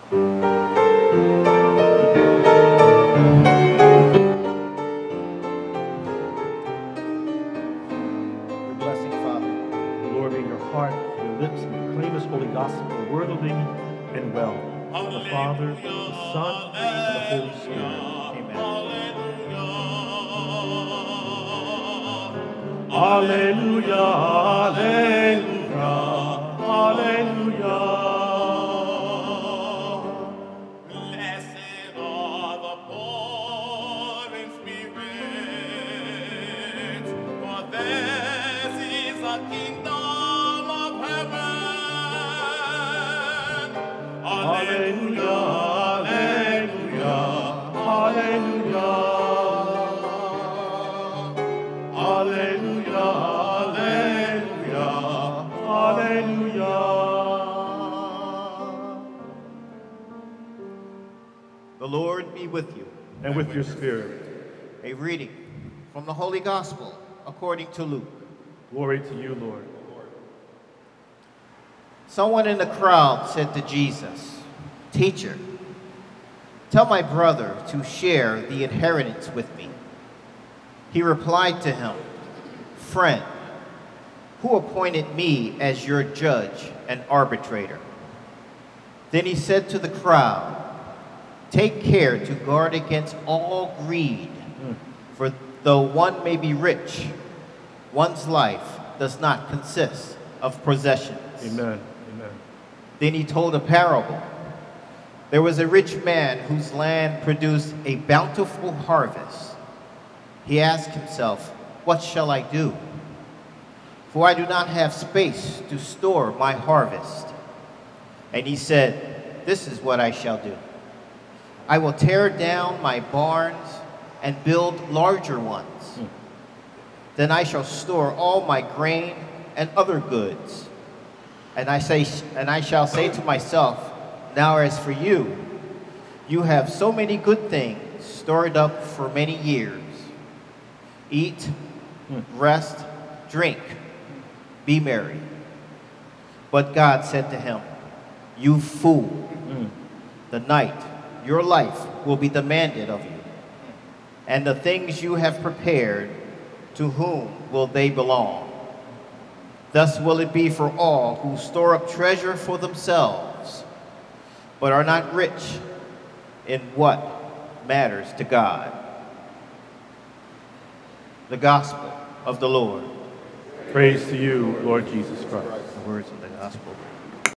Blessing, Father. Glory be in your heart, your lips, and proclaim this holy gospel worthily and well. The Father, the Son, and the Holy Spirit. Amen. Alleluia, alleluia, alleluia. Blessed are the poor in spirit, for theirs is the kingdom of heaven. Alleluia, alleluia, alleluia. Alleluia, alleluia, alleluia. The Lord be with you. And with your spirit. A reading from the Holy Gospel according to Luke. Glory to you, Lord. Someone in the crowd said to Jesus, "Teacher, tell my brother to share the inheritance with me." He replied to him, "Friend, who appointed me as your judge and arbitrator?" Then he said to the crowd, "Take care to guard against all greed, for though one may be rich, one's life does not consist of possessions." Amen. Amen. Then he told a parable. There was a rich man whose land produced a bountiful harvest. He asked himself, "What shall I do? For I do not have space to store my harvest." And he said, "This is what I shall do. I will tear down my barns and build larger ones. Then I shall store all my grain and other goods. And I shall say to myself, now as for you, you have so many good things stored up for many years. Eat, rest, drink, be merry." But God said to him, "You fool, the night, your life will be demanded of you. And the things you have prepared, to whom will they belong? Thus will it be for all who store up treasure for themselves, but are not rich in what matters to God." The Gospel of the Lord. Praise to you, Lord Jesus Christ. The words of the Gospel.